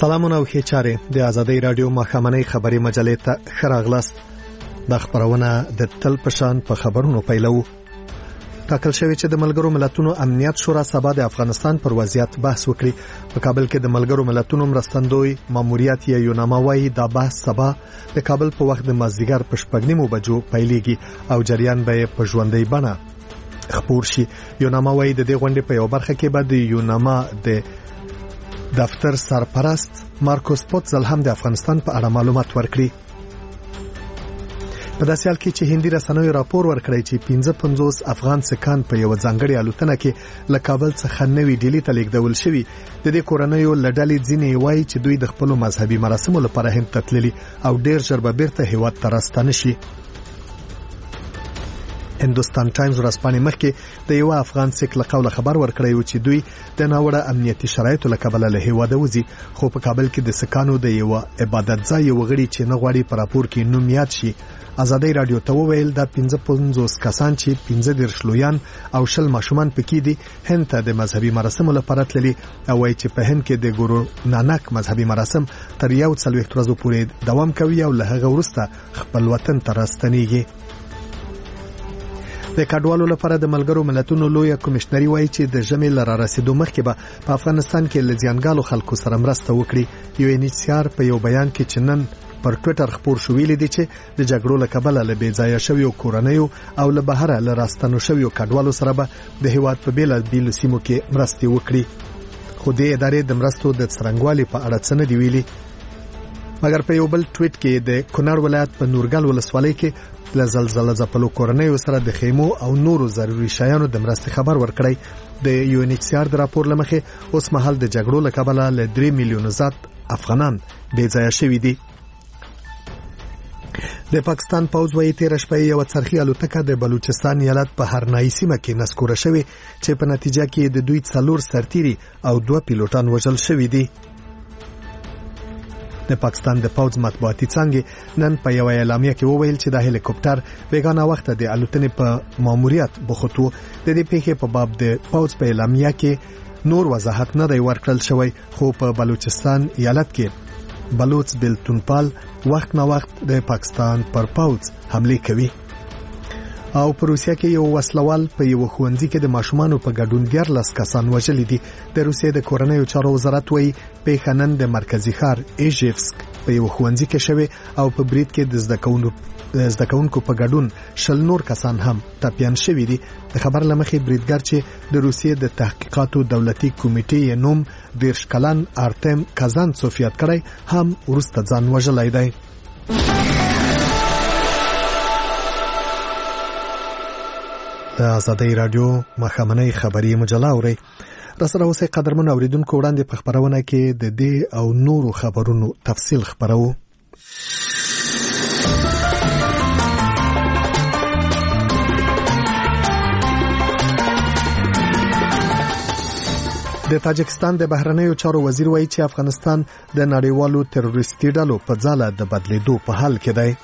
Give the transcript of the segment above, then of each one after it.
سلامونه او ښه چاره د آزادۍ رادیو ماښامنۍ خبري مجلې ته ښه راغلاست. د خبرونه د تل پشان په خبرونو پیلو. ټاکل شوی چې د ملګرو ملتونو امنیت شورا سبا د افغانستان پر وضعیت بحث وکړي. په کابل کې د ملګرو ملتونو مرستندوی ماموریت یوناما وايي دا بحث سبا د کابل په وخت د مازدیګر په 9:30 بجو پیلېږي او جریان به په ژوندۍ بڼه خبر شي. یوناما وايي د دې غونډې په یو برخه کې به د یوناما د دفتر سرپرست مارکوس پوتزل هم د افغانستان په اړه معلومات ورکړي. په داسې حال کې چې هندي رسنیو راپور ورکړی چې 55 افغان سکان په یو ځانګړي الوتنه کې له کابل څخه نوې ډیلی ته لیږدول شوي. د دې کورنیو لړلې ځینې وایي چې دوی د خپل مذهبي مراسمو لپاره هند ته تللي او ډیر ژر به بیرته هیواد ته راستانه شي. هندوستان ټایمز ورځپاڼې مخکې د یو افغان سیک له قوله خبر ورکړی و چې دوی د ناوړه امنیتي شرایطو له کبله له هیواده وځي، خو په کابل کې د سکانو د یو عبادت ځای وغړي چې نه غواړي په راپور کې نوم یاد شي. آزادۍ رادیو ته وویل دا 55 کسان چې 15 لویان او 20 ماشومان پکې دي هند ته د مذهبي مراسمو لپاره تللي او وايي چې په هند کې د ګورو نانک مذهبي مراسم تر 41 ورځې پورې دوام کوي او له هغه وروسته خپل وطن ته راستنیږي. د کډوالو لپاره د ملګرو ملتونو لوی کمشنري وایي چې د ژمي لاره رسیدو مخکې به په افغانستان کې لزیانګالو خلکو سره مرسته وکړي. UNHCR په یو بیان کې چې نن پر ټوئیټر خبر شو ویلي دي چې د جګړو له کبله له بېځایه شویو کورنیو او له بهره له راستنو شویو کډوالو سره به د هیواد په بیلابیلو سیمو کې مرستې وکړي. خو د ادارې د مرستو د څرنګوالي په اړه څه نه دی ویلي. مګر په یو بل ټویټ کې د کونړ ولایت په نورګل ولسوالۍ کې له زلزلې ځپلو کورنیو سره د خیمو او نورو ضروري شیانو د مرستې خبر ورکړی. د UNHCR د راپور لمخې اوس مهال د جګړو له کبله له 3 میلیون زیات افغانان بېځایه شوي دي. د پاکستان پوځ وايي تیر شپه یو څرخي الوتکه د بلوچستان ایالت په هرنای سیمه کې نسکوره شوې چې په نتیجه کې د دوی 4 سرتیري او 2 پیلوټان وژل شوي دي. د پاکستان د پوځ مطبوعاتي څانګې نن په یو اعلامیه کې وویل چې د هلیکوپټر بیگانه وخت د الوتنې په ماموریت بوختو. د دې پیښې په باب د پوځ په اعلامیه کې نور وضاحت نه دی ورکړل شوی، خو په بلوچستان ایالت کې بلوچ بلتونپال وخت نه وخت د پاکستان پر پوځ حمله کوي. او په روسیه کې یو وسلوال په یو ښوونځي کې د ماشومانو په ګډون 14 کسان وژلي دي. د روسیې د کورنیو چارو وزارت وایي پیښه نن د مرکزی ښار ایژیفسک په یو ښوونځي کې شوه او په برید کې د زده کوونکو په ګډون 20 نور کسان هم ټپیان شوي دي. د خبر لمخې بریدګر چې د روسیې د تحقیقاتو دولتي کمیټې نوم 10 کلن آرتم کازانتسوف یاد کړی هم وروسته ځان وژلی دی. د آزادۍ رادیو ماښامنۍ خبري مجله اوري. راسره اوسې قدرمن اوریدونکو وړاندې په خبرونه کې د دې او نورو خبرونو تفصیل خبرو. د تاجکستان د بهرنیو چارو وزیر وایي چې افغانستان د نړیوالو تروریستي ډلو په ځاله د بدلیدو په حال کې دی.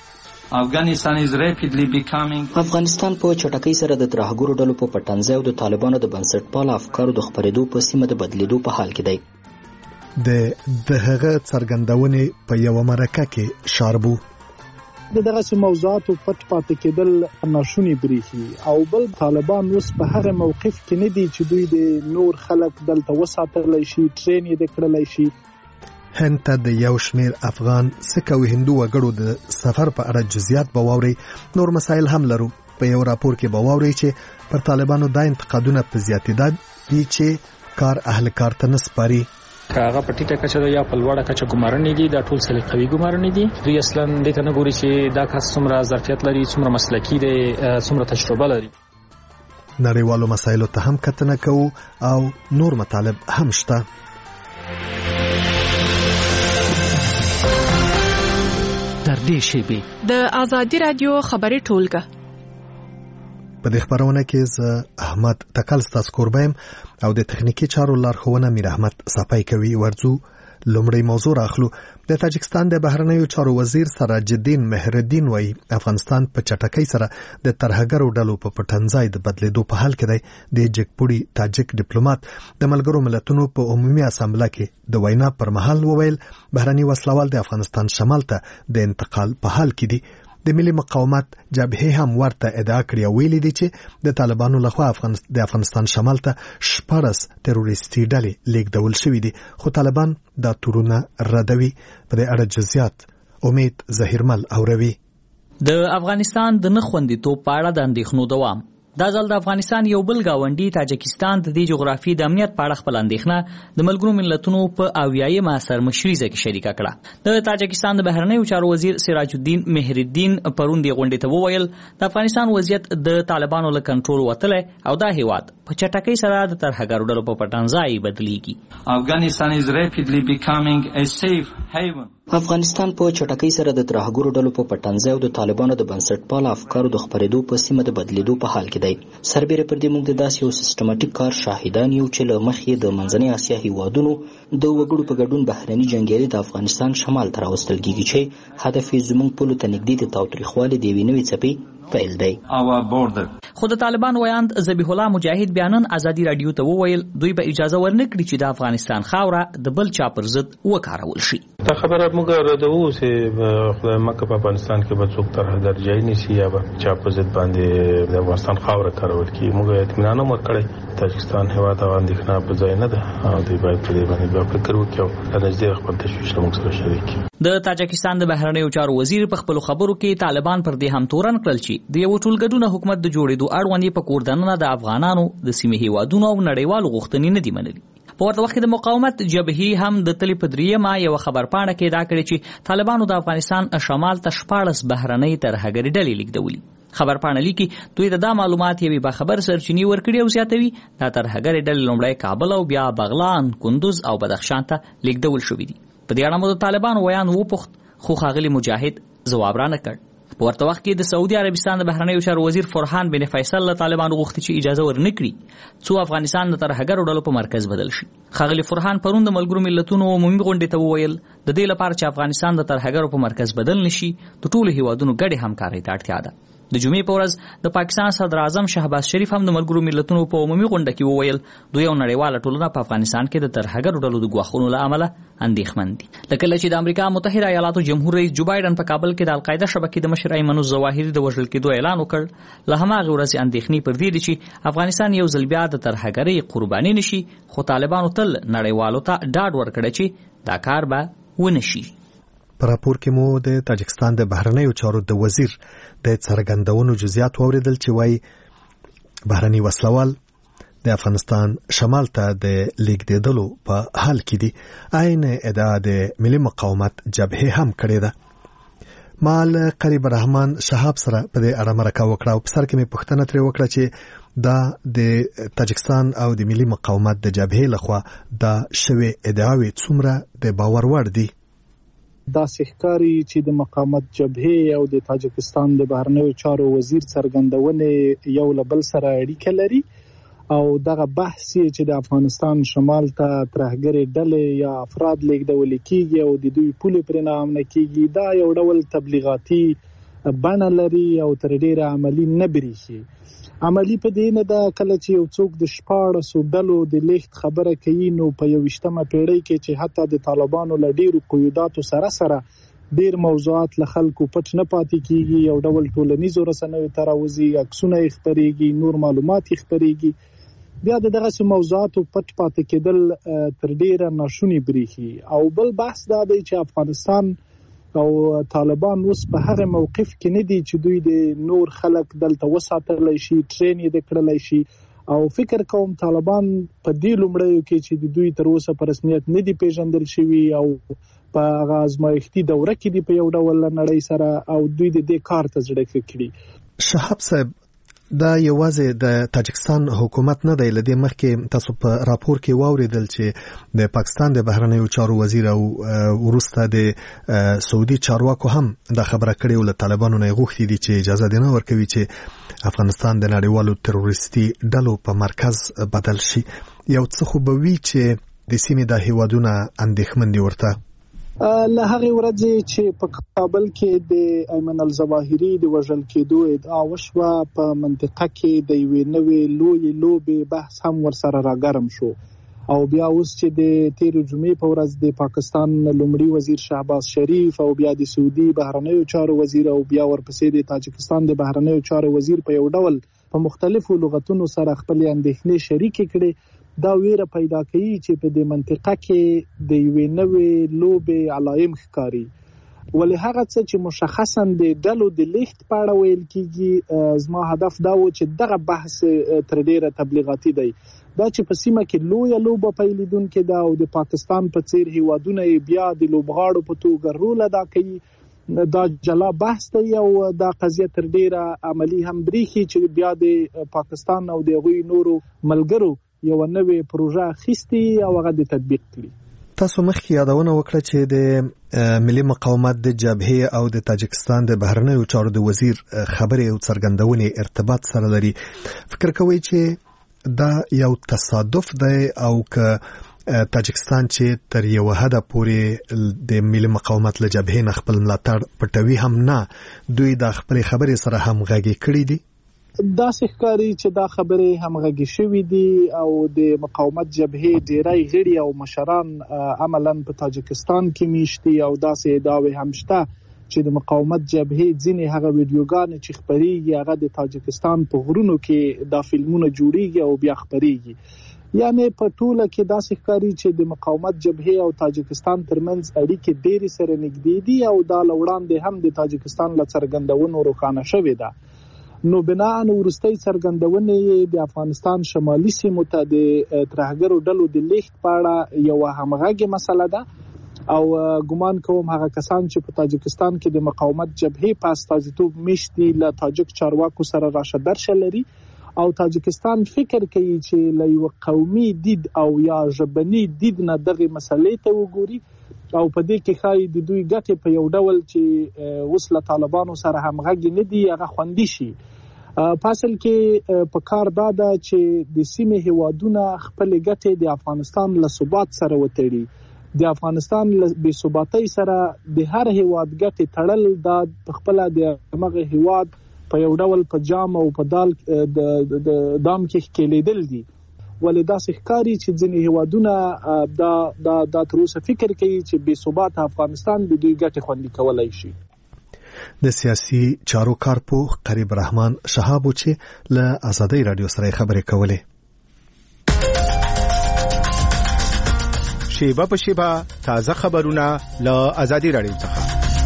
افغانستان په چټکۍ سره د ترهګرو ډلو په پټنځای او د طالبانو د بنسټپاله افکارو د خپرېدو په سیمه د بدلیدو په حال کې دی. د هغه څرګندونې په یو مرکه کې شاربو دغه موضوعاتو پټ پاتې کېدل ناشونی بریښي او بل طالبان اوس په هغه موقف کې نه دي چې دوی د نور خلک دلته وساتلی شي، ټرین یې کړلی شي. هند ته د یو شمیر افغان سکه او هندو وګړو د سفر په اړه جزئیات به واوري. نور مسایل هم لرو. په یو راپور کې به واوري چې پر طالبانو دا انتقادونه په زیاتېدا دي چې کار اهل کار ته نسپاري. هغه په ټیټه کچه یا په لوړه کچه ګمارنې دي، دا ټول سلیقوي ګمارنې دي. دوی اصلا دې ته نه ګوري چې دا کس څومره ظرفیت لري، څومره مسلکي دی، څومره تجربه لري. نړیوالو مسایلو ته هم کتنه کوو او نور مطالب هم شته. تر دې شیبې د آزادۍ رادیو خبري ټولګه په دې خبرونه کې زه احمد تکل ستاسو قربایم او د تخنیکی چارو لارښوونه میر احمد صفای کوي. ورځو لومړی موضوع راخلو. د تاجکستان د بهرنیو چارو وزیر سراج الدین مهردین وایي افغانستان په چټکۍ سره د ترهګرو ډلو په پټنځای د بدلیدو په حال کې دی. د جګپوړي تاجک ډیپلوماټ د ملګرو ملتونو په عمومي اسامبله کې د وینا پر مهال وویل بهرني وسلوال د افغانستان شمال ته د انتقال په حال کې دي. د ملي مقاومت جبهې هم ورته ادعا کړې او ویلي دي چې د طالبانو لخوا د افغانستان شمال ته 14 تروریستي ډلې لیږدول شوې دي، خو طالبان دا تورونه ردوي. په دې اړه جزئیات امید ظهیرمل اوروي. د افغانستان د نخوندیتوب په اړه د اندېښنو دوام. دا ځل د افغانستان یو بل گاونډي تاجکستان د دې جغرافي د امنیت په اړه خپل اندېښنه د ملګرو ملتونو په 80مه سرمشریزه کې شریکه کړه. د تاجکستان د بهرنیو چارو وزیر سراج الدین مهردین پرون دی غونډې ته وویل د افغانستان وضعیت د طالبانو له کنټرول وتلی او دا هیواد په چټکۍ سره د ترهګرو ډلو په پټنځای بدلیږي. Afghanistan is rapidly becoming a safe haven. افغانستان په چټکۍ سره د ترهګرو ډلو په پټنځای او د طالبانو د بنسټپاله افکارو د خپرېدو په سیمه د بدلیدو په حال کې دی. سربېره پر دې موږ د داسې یو سیستماتیک کار شاهدان یو چې له مخې د منځنۍ اسیا هیوادونو د وګړو په ګډون بهرني جنګیالي د افغانستان شمال ته راوستل کېږي چې هدف یې زموږ پولو ته نږدې د تاوتریخوالي د یوې نوې څپې پیل دی. خو د طالبان ویاند ذبیح الله مجاهد بیانن ازادي رادیو ته وویل دوی به اجازه ورنکړي چې د افغانستان خاوره د بل چا پر ضد وکارول شي. دا خبره موږ ردوو چې خدای مکه په افغانستان کې به څوک ترهګر ځای نشي یا به چا پر ضد باندې د افغانستان خاوره کارول کیږي. موږ اطمینان هم ورکړی تاجکستان هیواد او اندېښنه په ځای نه ده او دوی باید په دې باندې بیا فکر وکړي او د نږدې خپل تشویش له موږ سره شریک کړي. د تاجکستان د بهرنیو چارو وزیر په خپلو خبرو کې طالبان پر دې هم تورن کړل چې د یو ټولګډونه حکومت د جوړېدو اړوند په کوردننه د افغانانو د سیمې هیوادونو او نړیوالو غوښتنې نه دي منلي. په ورته وخت کې د مقاومت جبهې هم د تلې په دریمه یو خبرپاڼه کې دا کړی چې طالبانو د افغانستان شمال ته 14 بهرنۍ ترهګري ډلې لیږدولي. خبرپاڼه لیکي دوی د دا معلومات یوې باخبر سرچینې ورکړي او زیاتوي دا ترهګري ډلې لومړی کابل او بیا بغلان، کندوز او بدخشان ته لیږدول شوې دي. په دې اړه مو د طالبانو ویان وپوښت خو ښاغلي مجاهد ځواب را نه کړ. په ورته وخت کې د سعودي عربستان د بهرنیو چارو وزیر فرحان بن فیصل له طالبانو غوښتي چې اجازه ورنکړي څو افغانستان د ترهګرو ډلو په مرکز بدل شي. ښاغلي فرحان پرون د ملګرو ملتونو عمومي غونډې ته وویل د دې لپاره چې افغانستان د ترهګرو په مرکز بدل نشي د ټولو هیوادونو ګډې همکارۍ ته اړتیا ده. د جمعې په ورځ د پاکستان صدر اعظم شهباز شریف هم د ملګرو ملتونو په عمومي غونډه کې وویل دوی او نړیواله ټولنه په افغانستان کې د ترهګرو ډلو د ګواښونو له امله اندېښمن دي. لکه چې د امریکا متحده ایالاتو جمهور رئیس جو بایدن په کابل کې د القاعده شبکې د مشر ایمن الظواهري د وژل کېدو اعلان وکړ. له هماغه ورځې اندېښنې پر دې دي چې افغانستان یو ځل بیا د ترهګرۍ قرباني نشي، خو طالبانو تل نړیوالو ته ډاډ ورکړی چې دا کار به ونه شي. په راپور کې مو د تاجکستان د بهرنیو چارو د وزیر د څرګندونو جزئیات واوریدل چې وایي بهرني وسلوال د افغانستان شمال ته د لیږدېدلو په حال کې دي. عین ادعا د ملي مقاومت جبهې هم کړې ده. ما له قریب الرحمن شهاب سره په دې اړه مرکه وکړه او په سر کې مې پوښتنه ترې وکړه چې دا د تاجکستان او د ملي مقاومت د جبهې لخوا دا شوې ادعاوې څومره د باور وړ دي. دا ښکاري چې د مقاومت جبهې او د تاجکستان د بهرنیو چارو وزیر څرګندونې یو له بل سره اړیکه لري او دغه بحث چې د افغانستان شمال ته ترهګري ډلې یا افراد لیږدول کېږي او د دوی پولې پرې نه امن کېږي دا یو ډول تبلیغاتي بڼه لري او تر ډیره عملی نه بریښي. عملی په دې نه دا کله چې یو څوک د 14 ډلو د لیږد خبره کوي نو په 21مه پیړۍ کې چې حتی د طالبانو له ډیرو قیوداتو سره ډیر موضوعات له خلکو پټ نه پاتې کیږي، یو ډول ټولنیزو رسنیو ته راوځي، عکسونه یې خپرېږي، نور معلومات یې خپرېږي. بیا دغه موضوعاتو پټ پاتې کېدل تر ډیره ناشونی بریښي. او بل بحث دا دی چې افغانستان او طالبان اوس په هغه موقف کې نه دي چې دوی د نور خلک دلته وساتلی شي، ټرین یې کړلی شي. او فکر کوم طالبان په دې لومړیو کې چې د دوی تر اوسه په رسمیت نه دي پیژندل شوي او په هغه ازمایښتي دوره کې دي په یو ډول نړۍ سره او دوی د دې کار ته زړه کړي. شهاب صاحب دا یوازې د تاجکستان حکومت نه دی، لدې مخکې تاسو په راپور کې واوریدل چې د پاکستان د بهرنیو چارو وزیر او وروسته د سعودي چارواکو هم دا خبره کړې او له طالبانو نه غوښتي دي چې اجازه دې نه ورکوي چې افغانستان د نړیوالو تروریستي ډلو په مرکز بدل شي. یو څه خو به وي چې د سیمې د هیوادونو اندېښمن دي ورته؟ له هغه ورځې چې په کابل کې د ایمن الظواهري د وژل کېدو ادعا وشوه، په منطقه کې د یوې نوې لوی لوبې بحث هم ورسره راګرم شو، او بیا اوس چې د تیر جمعې په ورځ د پاکستان لومړي وزیر شهباز شریف او بیا د سعودي بهرنیو چارو وزیر او بیا ورپسې د تاجکستان د بهرنیو چارو وزیر په یو ډول په مختلفو لغتونو سره خپل اندېښنې شریکې کړي، دا ویره پیدا کوي چې په دې منطقه کې د یوې نوې لوبې علایم ښکاري. ولې هغه څه چې مشخصا د ډلو د لیږد په اړه ویل کیږي، زما هدف دا و چې دغه بحث تر ډیره تبلیغاتي دی، دا چې په سیمه کې لویه لوبه پیلیدونکې ده او د پاکستان په څیر هیوادونه بیا د لوبغاړو په توګه رول ادا کوي، دا جلا بحث دی او دا قضیه تر ډیره عملی هم بریخي چې بیا د پاکستان او د غوي نورو ملګرو یو نوې پروژه اخیستي او هغه د تطبیق کړي. تاسو مخکې یادونه وکړه چې د ملي مقاومت د جبهې او د تاجکستان د بهرنیو چارو د وزیر خبرې او څرګندونې ارتباط سره لري. فکر کوئ چې دا یو تصادف دی او که تاجکستان چې تر یو حده پورې د ملي مقاومت له جبهې نه خپل ملاتړ پټوي هم نه، دوی د خپل خبرې سره همغږي کړي دي؟ دا ښکاري چې دا خبرې همغږي شوې دي او د مقاومت جبهې ډیری غړي او مشران عملاً په تاجکستان کې میشتي او داسې ادعاوې هم شته چې د مقاومت جبهې ځینې هغه ویډیوګانې چې خپرېږي هغه د تاجکستان په غرونو کې دا فلمونه جوړیږي او بیا خپرېږي. یعنی په ټوله کې داسې ښکاري چې د مقاومت جبهې او تاجکستان ترمنځ اړیکې ډېرې سره نږدې دي او دا له وړاندې هم د تاجکستان له څرګندونو روښانه شوې ده. نو بناء وروستۍ څرګندونې د افغانستان شمالي سیمو ته د ترهګرو ډلو د لیږد په اړه یو همغږي مسله ده او ګمان کوم هغه کسان چې په تاجکستان کې د مقاومت جبهې په استازیتوب میشتي له تاجک چارواکو سره راشه درشه لري او تاجکستان فکر کوي چې له یو قومي دید او یا ژبني دید نه دغه مسلې ته وګوري او په دې کې خای د دوی ګټه په یو ډول چې وسله طالبانو سره همغږي نه دي هغه خوندي شي. فاصل کې په کار دا ده چې د سیمې هیوادونه خپل ګټه د افغانستان له ثبات سره وتړي، د افغانستان له بې ثباتۍ سره د هر هیواد ګټه تړل د خپل د مغه هیواد په یو ډول په جام او په دال د دام کې کېلیدل دي. ولې دا ښکاري چې ځینې هیوادونه دا تر اوسه فکر کوي چې بې ثبات افغانستان د دوی ګټه خوندي کولای شي. د سیاسي چارو کارپوه قریب رحمان شهابو چې له آزادۍ رادیو سره خبرې کولې. شیبه په شیبه تازه خبرونه له آزادۍ رادیو څخه.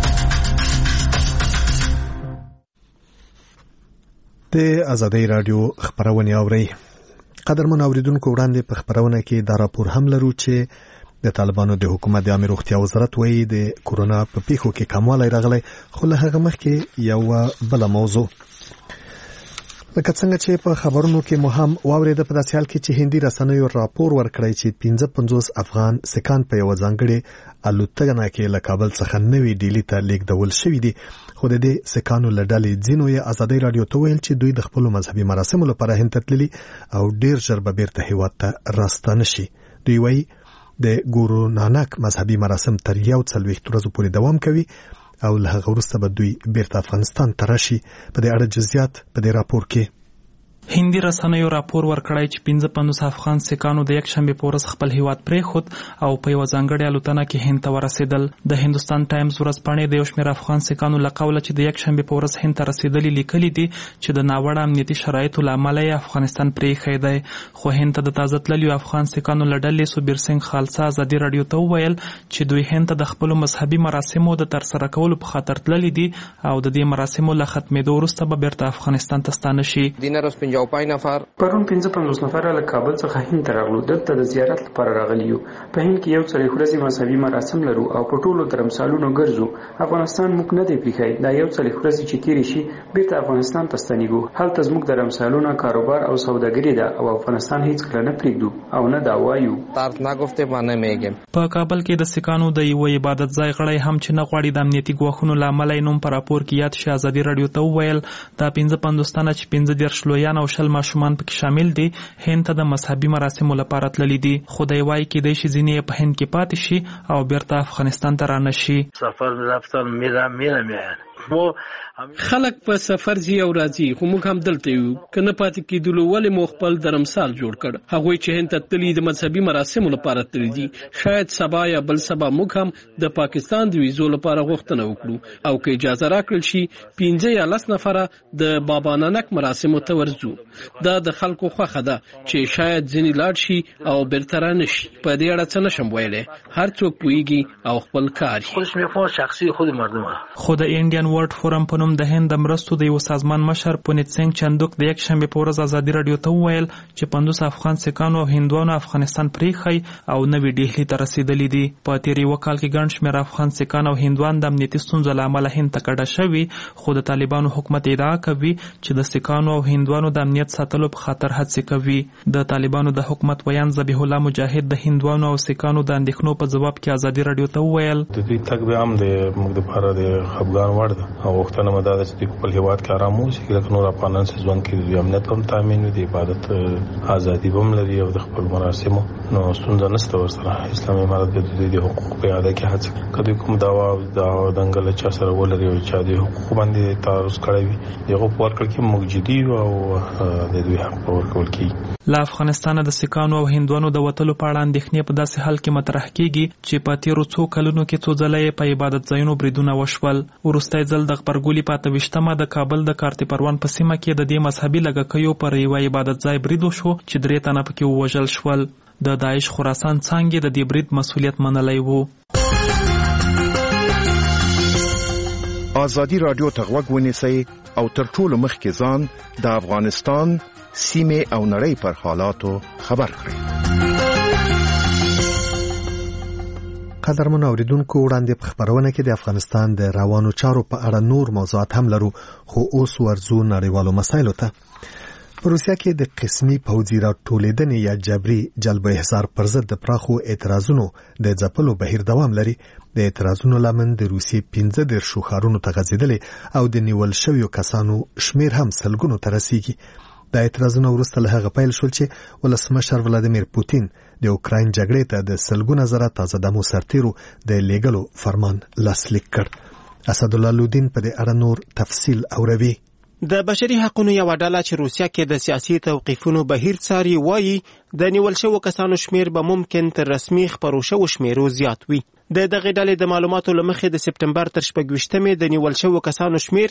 د آزادۍ رادیو خبرونه اوري. قدرمن اوریدونکو وړاندې په خبرونه کې دا راپور هم لرو چې د طالبانو د حکومت د عامه روغتیا وزارت وایي د کورونا په پیښو کې کموالی راغلی، خو له هغه مخکې یو بل موضوع لکه څنګه چې په خبرونو کې مو هم واورېده په داسې حال کې چې هندي رسنیو راپور ورکړی چې 55 افغان سکان په یو ځانګړي الوتنه کې له کابل څخه نوې ډیلی ته لیږدول شوي دي، خو د دې سکانو له ډلې ځینو یې آزادۍ رادیو ته ویل چې دوی د خپلو مذهبي مراسمو لپاره هند ته تللي او ډیر ژر به بیرته هیواد ته راستانه شي. دوی وایي د ګورو نانک مذهبي مراسم تر 140 ورځې پورې دوام کوي او له هغه وروسته به دوی بیرته افغانستان ته راشي. په دې اړه جزئیات په دې راپور کې هندي رسنیو راپور ورکړی چې 55 افغان سکانو د یک شنبه په ورځ خپل هیواد پرېښود او په یو ځانګړي الوتنه کې هند ته ورسېدل. د هندوستان ټایمز ورځپاڼې د یو شمېر افغان سکانو له قوله چې د یک شنبه په ورځ هند ته رسېدلي لیکلي دي چې د ناوړه امنیتي شرایطو له امله یې افغانستان پرېښی دی، خو هند ته د تازه تللیو افغان سکانو له ډلې سوبیر سنګ خالصه ازادي رادیو ته وویل چې دوی هند ته د خپلو مذهبي مراسمو د ترسره کولو په خاطر تللي دي او د دې مراسمو له ختمېدو وروسته به بیرته افغانستان ته ستانه شي. پرون 55 نفر له کابل څخه هند ته راغلو، دلته د زیارت لپاره راغلي یو. په هند کې یو څلور ورځې مذهبي مراسم لرو او په ټولو درمسالونو ګرځو. افغانستان موږ نه دی پریښی، دا یو څلور ورځې چې تیرې شي بیرته افغانستان ته ستنیږو. هلته زموږ درمسالونه کاروبار او سوداګري ده او افغانستان هیڅ کله نه پریږدو او نه دا وایو. په کابل کې د سکانو د یو عبادت ځای غړی هم چې نه غواړي د امنیتي ګواښونو له امله نوم په راپور کې یاد شي ازادي رادیو ته وویل دا 55 تنه چې 15 لویان او او 10 ماشومان پکې شامل دي هند ته د مذهبي مراسمو لپاره تللي دي. خدای وایي کېدای شي ځینې په هند کې پاتې شي او بیرته افغانستان ته رانشي. سفر رفتن میرم خلک په سفر ځي او راځي خو موږ هم دلته یو کنه پاتې کېدلو ولې مو خپل درمسال جوړ کړ. هغوی چې هند ته تللي د مذهبي مراسمو لپاره تللي دي شاید سبا یا بل سبا موږ هم د پاکستان د ویزو لپاره غوښتنه وکړو او که اجازه راکړل شي 15 یا 10 نفره د بابا نانک مراسمو ته ورځو. دا د خلکو خوښه ده چې شاید ځینې لاړ شي او بیرته رانشي. په دې اړه څه نشم ویلی، هر څوک پوهیږي او خپل کار خو د انډین ورلد فورم په نوم د هند د مرستو د یو سازمان مشر پونیت سنگ چندوک د یک شنبه په ورځ ازادي رادیو ته وویل چې 50 افغان سکانو او هندوانو افغانستان پریخي او نوې ډیلی ته رسیدلي دي. په تیری وکال کې ګڼ شمېر افغان سکان او هندوان د امنیتي ستونزو له امله هند ته کډه شوي، خو د طالبانو حکومت ادعا کوي چې د سکانو او هندوانو د امنیت ساتلو په خاطر هڅې کوي. د طالبانو د حکومت ویان ذبیح الله مجاهد د هندوانو او سکانو د اندېښنو په جواب کې ازادي رادیو ته وویل د دې تک به هم د موږ لپاره د خپګان وړ ده او وختونه مدار چې په هیواد کې آرام اوسي چې نور افغانان چې ځوان کې د امنیت هم تامین دي، عبادت ازادي هم لري او د خپل مراسمو نو ستونزه نشته ورسره. اسلامي امارت د دې حقوق په اړه کې هڅه کوي کوم داوا دنګل چا سره ولري او چا د حقوق باندې تعرض کړی وي دغه په ورکړ کې موجودي او د دوی حق ورکول کی. له افغانستان د سکانو او هندوانو د وټلو په اړه اندېښنې په داسې حال کې مطرح کیږي چې په تیرو څو کلونو کې څو ځله په عبادت ځایونو بریدونه وشول. وروستی ځل د خبرګولي په 28مه د کابل د کارتي پروان په سیمه کې د دې مذهبي لږکیو پر یو عبادت ځای برید وشو چې 3 تنه پکې ووژل شول. د داعش خراسان څانګې د دې برید مسؤلیت منلی وو. ازادي رادیو ته غوږ ونیسئ او تر ټولو مخکې ځان د افغانستان سیمې او نړۍ پر حالاتو خبر کړئ. قدرمن اوریدونکو وړاندې په خبرونه کې د افغانستان د روانو چارو په اړه نور موضوعات هم لرو، خو اوس ورځو نړیوالو مسایلو ته. په روسیا کې د قسمي پوځي راټولېدنې یا جبري جلب احضار پر ضد د پراخو اعتراضونو د ځپلو بهیر دوام لري. د اعتراضونو لامل د روسیې 15 ښارونو ته غځېدلې او د نیول شویو کسانو شمیر هم سلګونو ته رسیږي. د اعتراضونو وروسته له هغه پیل شول چې ولسمشر ولادیمیر پوتین د اوکراین جګړې ته د سلګونه زره تازه دمو سرتیرو د لیږلو فرمان لاسلیک کړ. اسدالله لودین په دې اړه نور تفصیل اوروي. د بشري حقوقو یو ډله چې روسیا کې د سیاسي توقیفونو بهیر څاري وایي د نیول شوو کسانو شمیر به ممکن تر رسمي خبرو شوو شمیرو زیات وي. د دغه ډلې د معلوماتو له مخې د سپټمبر تر 26مې د نیول شوو کسانو شمیر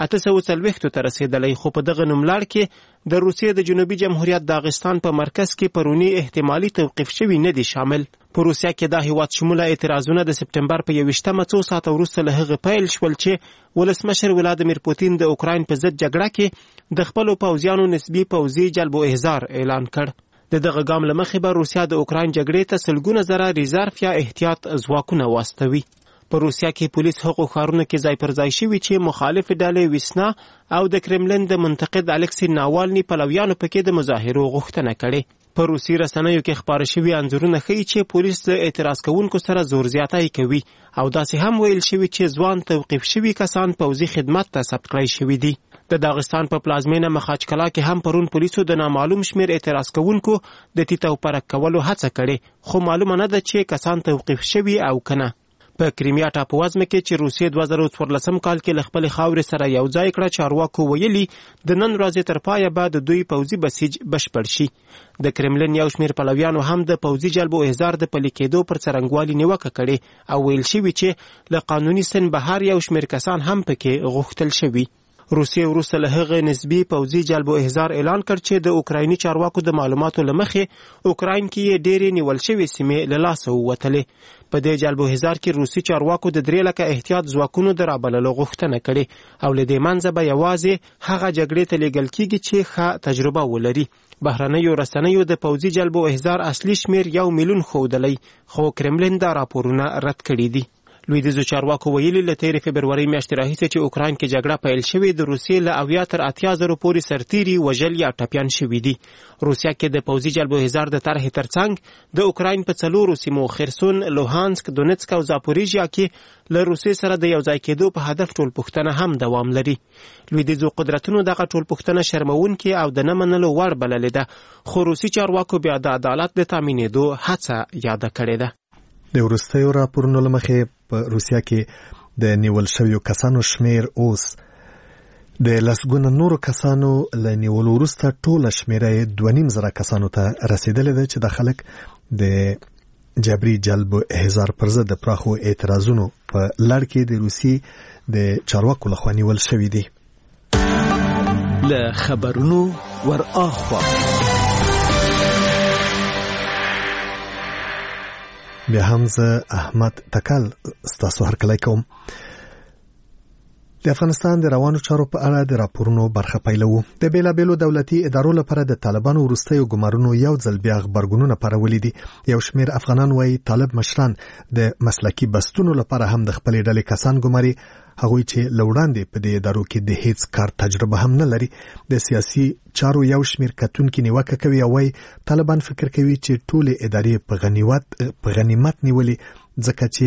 840 ته رسیدلی، خو په دغه نوملړ کې د روسیې د جنوبي جمهوریت داغستان په مرکز کې پرونی احتمالي توقیف شوي نه دي شامل. په روسیا کې دا هیواد شموله اعتراضونه د سپټمبر په 21مه څو ساعته وروسته له هغه پیل شول چې ولسمشر ولادیمیر پوتین د اوکراین په ضد جګړه کې د خپلو پوځیانو نسبي پوځي جلب او احضار اعلان کړ. د دغه ګام له مخې به روسیا د اوکراین جګړې ته سلګونه زره ریزرف یا احتیاط ځواکونه واستوي. په روسیا کې پولیس هغو ښارونو کې ځای پر ځای شوي چې مخالف ډلې ویسنا او د کرملین د منتقد الکسی ناوالني پلویانو پکې د مظاهرو غوښتنه کړې. په روسي رسنیو کې خپاره شوي انځورونه ښیي چې پولیس د اعتراض کوونکو سره زور زیاتی کوي او داسې هم ویل شوي چې ځوان توقیف شوي کسان پوځي خدمت ته ثبت کړی شوي دي. د داغستان په پلازمینه مخاچکلا کې هم پرون پولیسو د نامعلوم شمیر اعتراض کوونکو د تیته او پرک کولو هڅه کړې، خو معلومه نه ده چې کسان توقیف شوي او کنه. په کریمیا ټاپووزمه کې چې روسیې 2014 کال کې له خپلې خاورې سره یو ځای کړه، چارواکو ویلي د نن ورځې تر پایه به د دوی پوځي بسیج بشپړ شي. د کرملین یو شمیر پلویانو هم د پوځي جلب او احضار د پلي کېدو پر څرنګوالي نیوکه کړې او ویل شوي چې له قانوني سن بهر یو شمیر کسان هم پکې غوښتل شوي. روسیې وروسته له هغه نسبي پوځي جلب او احضار اعلان کړ چې د اوکرایني چارواکو د معلوماتو له مخې اوکراین کې ډېرې نیول شوې سیمې له لاسه ووتلې. په دې جلب او احضار کې روسي چارواکو د 3 لکه احتیاط ځواکونو د رابللو غوښتنه کړې او له دې منځه به یوازې هغه جګړې ته لیږل کېږي چې ښه تجربه ولري. بهرنیو رسنیو د پوځي جلب او احضار اصلي شمیر 1 میلیون ښودلی، خو کرملین دا راپورونه رد کړي دي. لویدیځو چارواکو ویلي له 13 فبرورۍ میاشتې راهیسې چې اوکراین کې جګړه پیل شوې د روسیې له 80 تر 80 زره پورې سرتیري وژل یا ټپیان شوي دي. روسیا کې د پوځي جلب و هزار د طرحې ترڅنګ د اوکراین په 4 سیمو خرسون، لوهانسک، دونیتسک او زاپوریژیا کې له روسیې سره د یوځای کېدو په هدف ټولپوښتنه هم دوام لري. لویدیځو قدرتونو دغه ټولپوښتنه شرمونکې او د نه منلو وړ بللې ده، خو روسي چارواکو بیا د عدالت د تامینېدو هڅه یاده کړې ده. د وروستیو راپورونو له مخې په روسیا کې د نیول شویو کسانو شمیر اوس د لسګونه نورو کسانو له نیولو وروسته ټوله شمیره 2.5 کسانو ته رسیدلې ده چې د خلک د جبري جلب هزار پر ضد د پراخو اعتراضونو په لړ کې د روسي د چارواکو لخوا نیول شوي دي. له خبرونو ور اخوا بیا هم زه احمد تکل ستاسو هرکلی کوم. د افغانستان د روانو چارو په اړه د راپورونو برخه پیلوو. د بیلابیلو دولتي ادارو لپاره د طالبانو وروستیو ګمارونو یو ځل بیا غبرګونونه پارولي دي. یو شمیر افغانان وایي طالب مشران د مسلکي بستونو لپاره هم د خپلې ډلې کسان ګماري، هغوی چې له وړاندې په دې ادارو کې د هیڅ کار تجربه هم نه لري. د سیاسي چارو یو شمیر کتونکي نیوکه کوي او وایي طالبان فکر کوي چې ټولې ادارې په غنیمت نیولې ځکه چې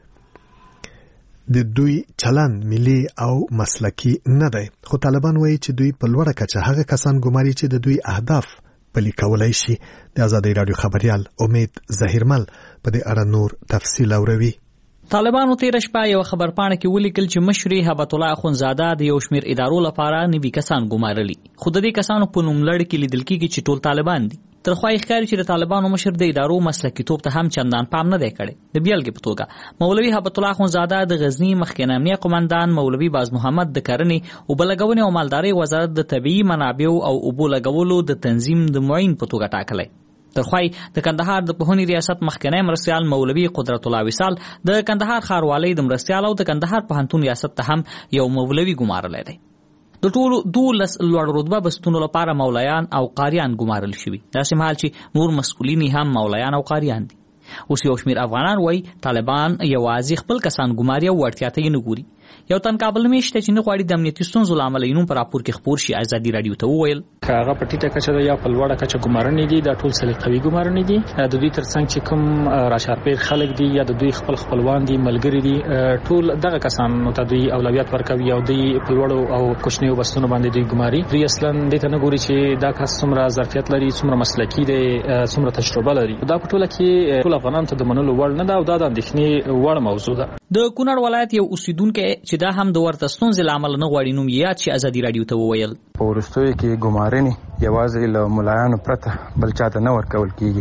د دوی چلند ملي او مسلکي نه دی. خو طالبان وایي چې دوی په لوړه کچه هغه کسان ګماري چې د دوی اهداف پلي کولای شي. د آزادۍ راډیو خبريال امید ظهیرمل په دې اړه نور تفصیل اوروي. طالبانو تیر شپه یو خبرپاڼه کې ولیکل چې مشري هبت الله اخونزاده د یو شمیر ادارو لپاره نوي کسان ګمارلي، خو د دې کسانو په نوملړ کې لیدل کېږي چې ټول طالبان دي. ترخوا ښکاري چې د طالبانو مشر د ادارو مسلکي توپ ته هم چندان پام نه دی کړی. د بیلګې په توګه مولوي هبت الله اخونزاده د غزنی مخکینه امنیه قومندان، مولوي باز محمد د کرنې، اوبه لګونې او مالدارۍ وزارت د طبیعي منابعو او اوبو لګولو د تنظیم د معین په توګه ټاکلی. ترخوای د کندهار د پوهنې ریاست مخکنی مرستیال مولوي قدرت الله وصال د کندهار ښاروالۍ د مرستیال او د کندهار پوهنتون ریاست ته هم یو مولوي ګمارلی دی. د ټولو 12 لوړ رتبه بستونو لپاره مولایان او قاریان ګمارل شوي، داسې مهال چې نور مسؤلین هم مولایان او قاریان دي. اوس یو شمیر افغانان وایي طالبان یوازې خپل کسان ګماري او وړتیا ته یې نه ګوري. یو تن کابل میشته چې نه غواړي د امنیتي ستونزو له امله یې نوم په راپور کې خپور شي ازادي راډیو ته وویل که هغه په ټیټه کچه ده یا په لوړه کچه ګمارنې دي، دا ټول سلیقوي ګمارنې دي. د دوی ترڅنګ چې کوم راشارپیر خلک دي یا د دوی خپلوان دي، ملګري دي، ټول دغه کسانو ته دوی اولویت ورکوي او دوی په لوړو او کوچنیو بستونو باندې دوی ګماري. دوی اصلا دې ته نه ګوري چې دا کس څومره ظرفیت لري، څومره مسلکي دی، څومره تجربه لري. دا په ټوله کې ټول افغانانو ته د منلو وړ نه ده او دا د اندېښنې وړ موضوع ده. د کونړ ولایت یو اوسیدونکو چې دا هم د ورته ستونزې له امله نه غواړي نوم یاد شي ازادي راډیو ته وویل په وروستیو کې ګمارنې یوازې له ملایانو پرته بل چاته نه ورکول کیږي.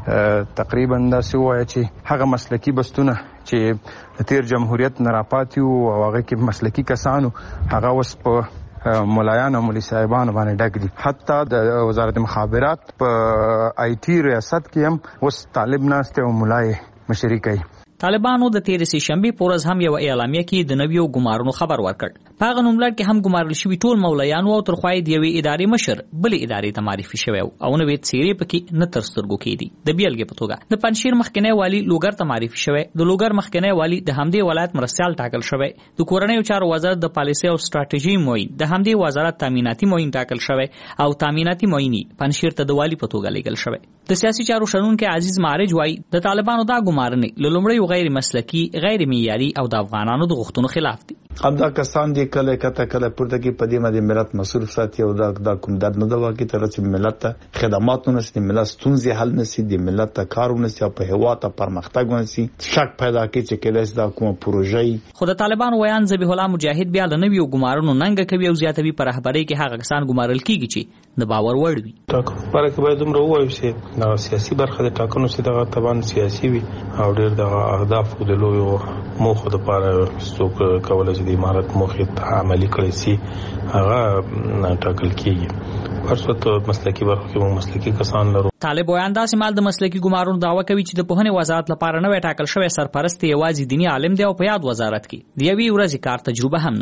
تقریبا داسې وایي چې هغه مسلکي بستونه چې تیر جمهوریت نه راپاتې وو او هغه کې مسلکي کسانو هغه اوس په ملایانو او مولوي صاحبانو باندې ډک دي. حتی د وزارت مخابرات په آی ټي ریاست کې هم اوس طالب ناست او مولای مشري کوي. طالبانو د تیر سه شنبه پورز هم یو اعلامیه کې د نویو ګمارونو خبر ورکړ. په هغه نوملړ کې هم ګمارل شوي ټول مولایان او ترخوای د یوې ادارې مشر بلې ادارې ته معرفي شوی او نوې څیرې پکې نه تر سترګو کېدي. د بیلګې په توګه د پنځشیر مخکنی والی لوګر ته معرفي شوی، د لوګر مخکنی والی د همدې ولایت مرستیال ټاکل شوی، د کورنیو چارو وزارت د پالیسي او ستراتیژي معین د همدې وزارت تامیناتي معین ټاکل شوی او تامیناتي معینی پنځشیر ته د والی په توګه لیږل شوی. د سیاسي چارو شنونکو عزیز معرج وایي د طالبانو دا ګمارنې له لومړی غیر مسلکي، غیر معیاري او د افغانانو د غوښتنو خلاف دي. همدا کسان دي کله کله پورته کې په دې باندې ملت مصروف ساتي او دا کوم درد نه دوا کې تر چې ملت ته خدمات نه سي، ملت ستونزې حل نه سي، د ملت ته کارونه سي، په هوا ته پرمختګ نه سي، شک پیدا کوي چې کله دا کوم پروژې. خو د طالبانو ویان ذبیح الله مجاهد بیا د نویو ګمارونو ننګ کوي او زیاتوي پر رهبرۍ کې هغه کسان ګمارل کیږي چې د باور وړ وي. ټاکنو لپاره کې باید دومره ووایو چې دا سیاسي برخه د ټاکنو چې دغه تبان سیاسي وي او ډېر د اهداف د لویو موخو لپاره څوک کولای شي د امارت موخې عملي کړي سي هغه ټاکل کیږي. ورڅخه مسلکي برخه کې موږ مسلکي کسان لرو. طالب ویان داسې مال د مسلکي ګمارونو دعوه کوي چې د پوهنې وزارت لپاره نوې ټاکل شوی سرپرست یوازې دینی عالم دی او په یاد وزارت کې د یوې ورځې کار تجربه هم نه لري.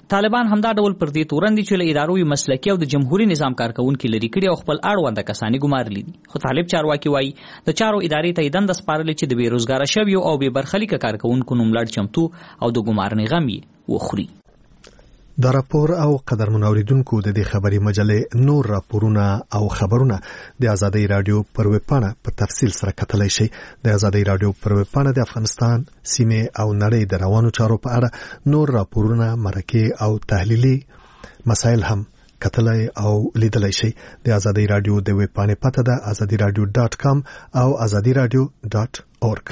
طالبان همدا ډول پر دې تورن دي چې له ادارو مسلکي او د جمهوریت نظام کارکونکو لري کړي او خپل اړوند کسانی ګمارلي دي. خو طالب چارواکي وایي د چارو ادارې ته دند سپارل چې د بیروزګار شویو او بې برخلیک کارکونکو نوملړ چمتو او د ګمارنې غم یې وخوري. دا راپور او قدرمن اوریدونکو د دې خبري مجلې نور راپورونه او خبرونه د آزادۍ رادیو پر ویب پاڼه په تفصیل سره کتلای شئ. د آزادۍ رادیو پر ویب پاڼه د افغانستان سیمه او نړۍ د روانو چارو په اړه نور راپورونه، مرکې او تحلیلي مسایل هم کتلای او لیدلای شئ. د آزادۍ رادیو د ویب پاڼې پته ده azadiradio.com او azadiradio.org.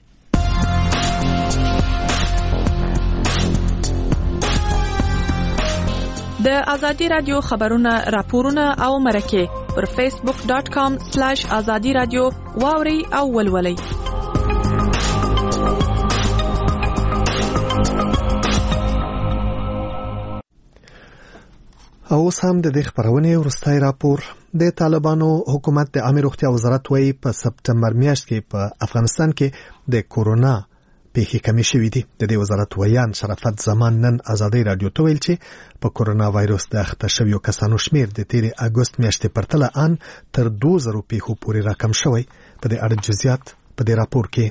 د ازادي رادیو خبرونه، راپورونه او مرکې پر facebook.com/azadiradio واوري او ولولئ. او سم د دې خبرونه ورستای راپور د طالبانو حکومت د عامه روغتیا وزارت وایي په سپتمبر میاشت کې په افغانستان کې د کورونا پیښې کمې شوې دي. د دې وزارت ویان شرافت زمان نن آزادۍ رادیو ته ویل چې په کورونا وایروس د اخته شویو کسانو شمیر د تیر اگست میاشتې پرتله ان تر 2000 پیښو پورې راکم شوی. په دې اړه جزئیات په دې راپور کې.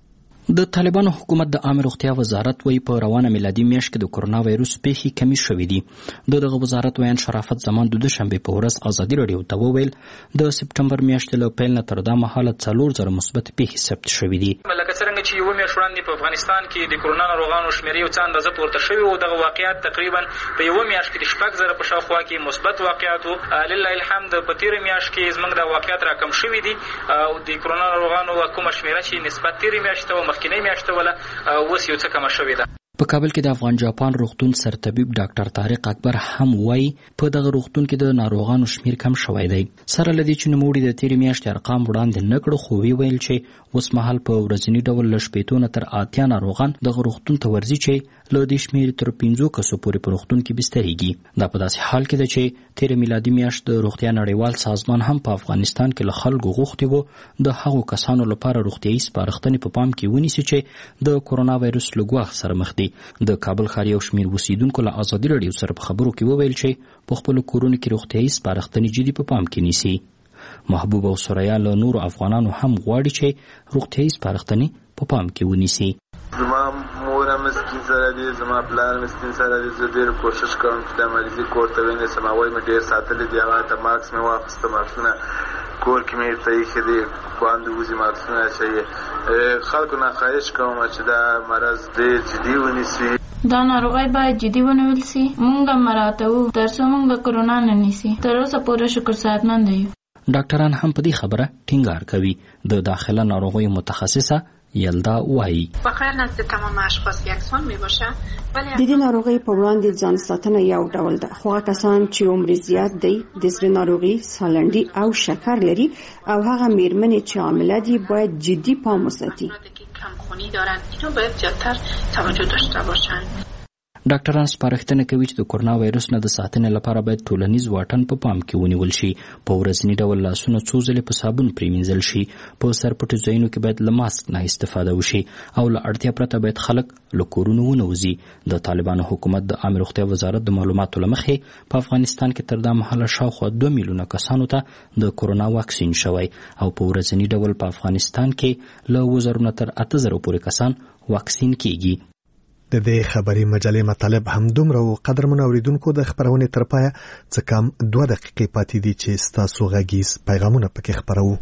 د طالبانو حکومت د عامه روغتیا وزارت وایي په روانه میلادي میاشت کې د کورونا وایروس پیښې کمې شوې دي. دغه وزارت ویان شرافت زمان د دوشنبه په ورځ آزادۍ رادیو ته وویل د سپتمبر میاشتې له پیل نه تر دا مهاله 4000 مثبت پیښې ثبت شوې دي. لکه څنګه چې یو میاشت وړاندې په افغانستان کې د کورونا ناروغانو شمېر یو څه اندازه پورته شوی او دغه واقعیت تقریبا په یو میاشت کې د 6000 په شاوخوا کې مثبت واقعیت وو. لله الحمد په تیر میاشت کې زموږ د واقعیت راکم شوی دي او د کورونا ناروغانو کومه شمېره چې نسبت تیر میاشت او مخکینی میاشت ولا اوس یو څه کم شوی ده. په کابل کې د افغان جاپان روغتون سرطبیب ډاکټر طارق اکبر هم وایي په دغه روغتون کې د ناروغانو شمیر کم شوی دی. سره لدی چې نوموړي د تیر میاشتې ارقام وړاندې نه کړو خو ویل چې اوس مهال په ورځنی ډول ل 80 تر 80 ناروغان دغه روغتون ته ورځي چې له دې شمیر تر 500 کسو پورې په روغتون کې بسترېږي. دا په داسې حال کې ده چې تیر میلادي میاشت د روغتیا نړیوال سازمان هم په افغانستان کې له خلکو غوښتي وو د هغو کسانو لپاره روغتیايي سپارښتنې په پام کې ونیسي چې د کورونا وایروس له ګواښ سره مخ دي. د کابل ښار یو شمیر اوسیدونکو له آزادۍ رادیو سره په خبرو کې وویل چې په خپل کورونو کې روغتیايي سپارښتنې جدي په پام کې نیسي. محبوب او سوریا له نور افغانانو هم غواړي چې روغتیايي سپارښتنې په پام کې ونیسي. زما مور مسکین سره دي، زما پلار مسکین سره دي. زه ډېر کوشش کوم چې د مریضي کور ته ونیسم. هغوی مې ډېر ساتلي دي. هغه ته ماکس مې واخیسته، ماکسونه کور کې مې ته ایښي دي، باندې وځي ماکسونه اچوي. خلکو نه خواهش کوم چې دا مرض ډېر جدي ونیسي. دا ناروغي باید جدي ونیول سي. مونږ مراتو تر څو مونږ کرونا نه نیسي. تر اوسه پورې شکر صحتمند یو. ډاکټران هم په دې خبره ټینګار کوي. د داخله ناروغیو متخصصه یلدا وایي بخیر نزد تمام اشخاص یکسان می باشه، ولی د دې ناروغي په وړاندې ځان ساتنه یو ډول ده. خو کسان چې عمر زیات دی، د زړه ناروغي، سالندي او شکر لري او هغه میرمنې چې حامله دي باید جدي پام وساتي. کمخونی دارن، اینا باید زیاتر توجه داشته باشن. ډاکټران سپارښتنه کوي چې د کورونا وایروس نه د ساتنې لپاره باید ټولنیز واټن په پام کې ونیول شي. په ورځني ډول لاسونه څو ځلې په صابون پریمنځل شي. په سرپټو ځایونو کې باید له ماسک نه استفاده وشي او له اړتیا پرته باید خلک له کورونو ونوځي. د طالبانو حکومت د عامه روغتیا وزارت د معلوماتو له مخې په افغانستان کې تر دا مهاله شاوخوا 2 میلیونه کسانو ته د کورونا واکسین شوی او په ورځني ډول په افغانستان کې له 2000 نه تر 8000 پورې کسان واکسین کیږي. د دې خبري مجلې مطالب هم دومره او قدرمن اوریدونکو د خبرونه تر پایه څه کم 2 دقیقې پاتې دي چې ستاسو غږیز پیغامونه پکې خبرو.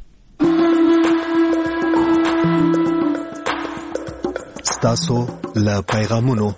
ستاسو له پیغامونو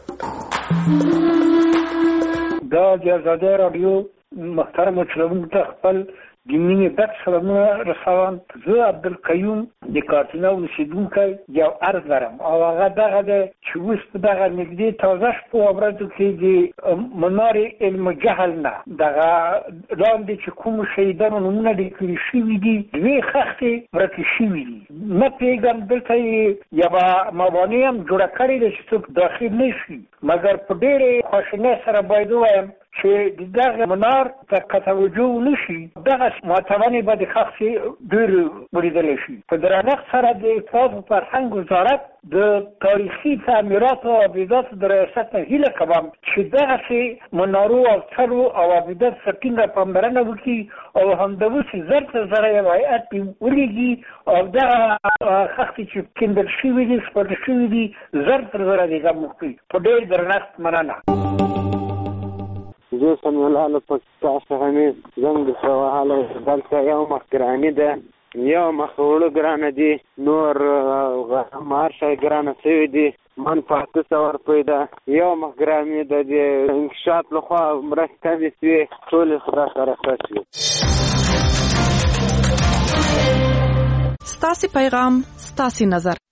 دا د آزادۍ رادیو محترم چلوونکو ته خپل د مینې ډک سلامونه رسوم. زه عبدالقیوم د کارتونه اوسیدونکی یو عرض لرم او هغه دغه دی چې اوس په دغه نږدې تازه شپو او ورځو کې د منار علم جهل نه دغه لاندې چې کومو شهیدانو نومونه لیکل شوي دي 2 خښتې ورکې شوي دي. نه پوهېږم دلته یې یوه موانع هم جوړه کړې ده چې څوک داخل نه شي، مګر په ډېرې خواشینۍ سره باید ووایم چې دغه منار ته توجه نشي دغه ماتونې به د خاصي ډېر ولیدل شي. په درنښت سره د اطلاعات او فرهنګ وزارت د تاریخي تعمیرات او آبادات د ریاست نه هیله کوم چې دغه منارو او څرو او آبادات څنګه پاملرنه وکړي او همدغه زر تر زر هیئت ولېږي او دغه خاصي چې کیندل شوي دي سپارل شوي دي زر تر زر دې کوم وکړي. په ډېر درنښت مننه. زه سمې الله په تاسو باندې زنګ سوال دلته یو مخکرانی ده یو مخوړو ګرانه دي نور مارشه ګرانه شوي دي من په 800 پیدا یو مخګرامي د انکشاف لخوا مرسته دي ټول خدا سره خاصي. ستاسو پیغام ستاسو نظر